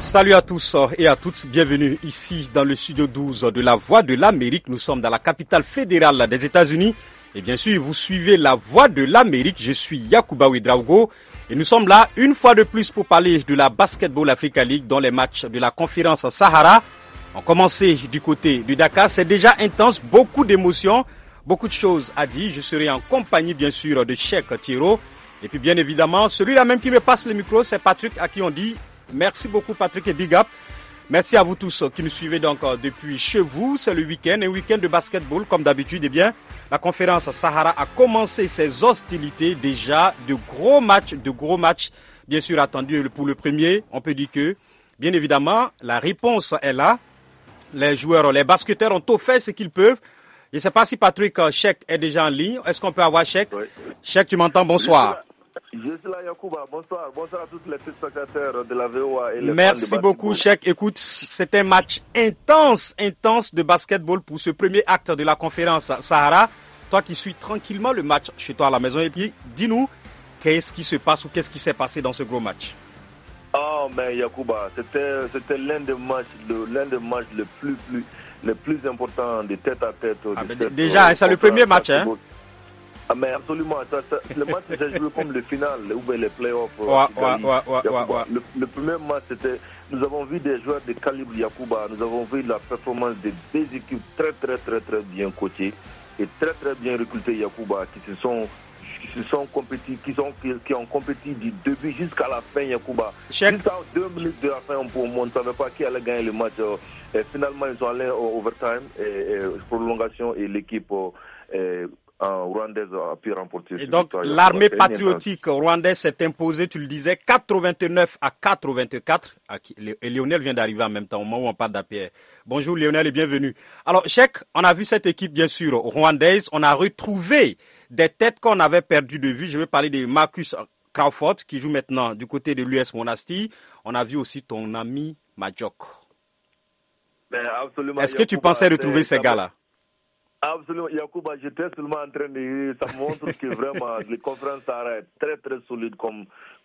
Salut à tous et à toutes, bienvenue ici dans le studio 12 de la Voix de l'Amérique. Nous sommes dans la capitale fédérale des États-Unis et bien sûr vous suivez la Voix de l'Amérique. Je suis Yacouba Ouedraogo et nous sommes là une fois de plus pour parler de la Basketball Africa League dont les matchs de la conférence Sahara ont commencé du côté du Dakar. C'est déjà intense, beaucoup d'émotions, beaucoup de choses à dire. Je serai en compagnie bien sûr de Cheikh Thiero et puis bien évidemment celui-là même qui me passe le micro, c'est Patrick à qui on dit merci beaucoup Patrick et big up. Merci à vous tous qui nous suivez donc depuis chez vous. C'est le week-end, un week-end de basketball comme d'habitude. Eh bien, la conférence Sahara a commencé ses hostilités déjà. De gros matchs bien sûr attendus pour le premier. On peut dire que, bien évidemment, la réponse est là. Les joueurs, les basketteurs ont tout fait ce qu'ils peuvent. Je ne sais pas si Patrick Cheikh est déjà en ligne. Est-ce qu'on peut avoir Cheikh? Oui. Cheikh, tu m'entends? Bonsoir. Je suis là, Yacouba. Bonsoir. Bonsoir à tous les spectateurs de la VOA. Et les Merci beaucoup, Cheikh. Écoute, c'est un match intense de basketball pour ce premier acte de la conférence Sahara. Toi qui suis tranquillement le match chez toi à la maison. Et puis, dis-nous, qu'est-ce qui se passe ou qu'est-ce qui s'est passé dans ce gros match? Oh, mais Yacouba, c'était l'un des matchs les plus importants de tête à tête. Déjà, c'est le premier match, hein? Ah, mais absolument, le match s'est joué comme le final, ou les playoffs. Le premier match, nous avons vu des joueurs de calibre Yacouba, nous avons vu la performance de deux équipes très bien coachées et très bien recrutées Yacouba, qui ont compétit du début jusqu'à la fin Yacouba. Jusqu'à 2 minutes de la fin, on ne savait pas qui allait gagner le match. Et finalement, ils sont allés au overtime et prolongation et l'équipe rwandaise a pu remporter. Et donc, l'armée patriotique rwandaise s'est imposée, tu le disais, 89-84. Et Lionel vient d'arriver en même temps, au moment où on parle d'APR. Bonjour Lionel et bienvenue. Alors, Cheikh, on a vu cette équipe, bien sûr, rwandaise. On a retrouvé des têtes qu'on avait perdues de vue. Je vais parler de Marcus Crawford, qui joue maintenant du côté de l'US Monastir. On a vu aussi ton ami Majok. Est-ce que tu pensais retrouver ces gars-là? Absolument, Yacouba, j'étais seulement en train de dire, ça montre que vraiment les conférences Sahara est très solide comme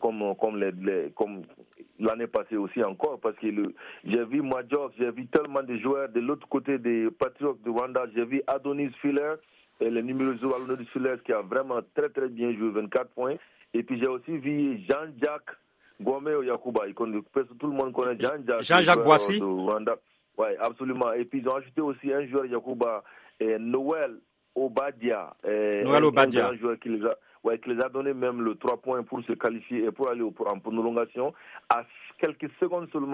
l'année passée aussi encore, parce que j'ai vu Majok, j'ai vu tellement de joueurs de l'autre côté des Patriots de Rwanda, j'ai vu Adonis Filler, et le numéro 0 Adonis Filler qui a vraiment très bien joué, 24 points, et puis j'ai aussi vu Jean-Jacques Gomé au Yacouba, tout le monde connaît Jean-Jacques Boissy. Oui, absolument, et puis ils ont ajouté aussi un joueur Yacouba, Noël Obadia, un joueur qui les a donné même le 3 points pour se qualifier et pour aller en prolongation à quelques secondes, 10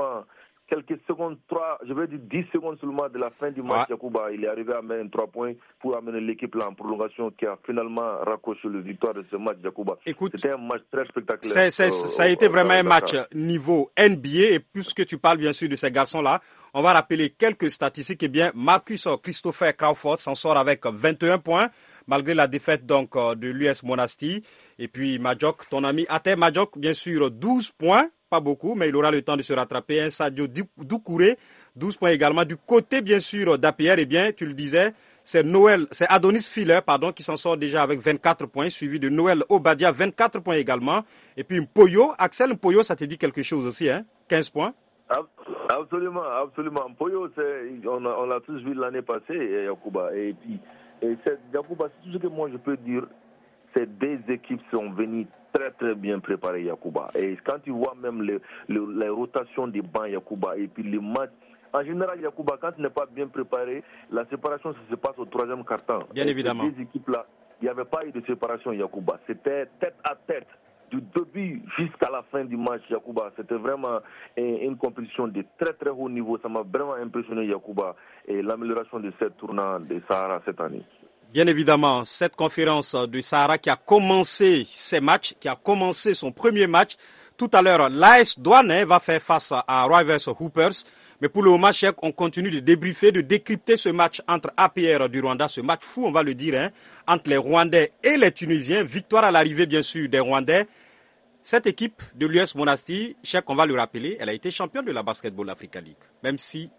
secondes seulement de la fin du match. Yacouba, il est arrivé à mettre 3 points pour amener l'équipe là en prolongation qui a finalement raccroché le victoire de ce match. Yacouba, c'était un match très spectaculaire. Ça a été vraiment un match niveau NBA et puisque tu parles bien sûr de ces garçons là, on va rappeler quelques statistiques. Eh bien, Marcus Christopher Crawford s'en sort avec 21 points, malgré la défaite donc de l'US Monastir. Et puis Majok, ton ami Ater Majok, bien sûr, 12 points, pas beaucoup, mais il aura le temps de se rattraper. Sadio Doucouré, 12 points également. Du côté, bien sûr, d'APR, eh bien, tu le disais, c'est Adonis Filler, qui s'en sort déjà avec 24 points, suivi de Noël Obadia, 24 points également. Et puis Axel Mpoyo, ça te dit quelque chose aussi, hein? 15 points. Absolument. Mpoyo, on l'a tous vu l'année passée, Yacouba. Et puis, Yacouba, c'est tout ce que moi je peux dire. Ces deux équipes sont venues très bien préparées, Yacouba. Et quand tu vois même les rotations des bancs, Yacouba, et puis les matchs, en général, Yacouba, quand tu n'es pas bien préparé, la séparation se passe au troisième quart-temps. Bien évidemment. Ces deux équipes-là, il n'y avait pas eu de séparation, Yacouba. C'était tête à tête. Du début jusqu'à la fin du match, Yacouba, c'était vraiment une compétition de très haut niveau. Ça m'a vraiment impressionné, Yacouba, et l'amélioration de cette tournoi de Sahara cette année. Bien évidemment, cette conférence de Sahara qui a commencé ses matchs, qui a commencé son premier match. Tout à l'heure, l'AS Douane va faire face à Rivers Hoopers. Mais pour le moment, Cheikh, on continue de débriefer, de décrypter ce match entre APR du Rwanda, ce match fou, on va le dire, entre les Rwandais et les Tunisiens. Victoire à l'arrivée, bien sûr, des Rwandais. Cette équipe de l'US Monastir, Cheikh, on va le rappeler, elle a été championne de la Basketball Africa League. Même si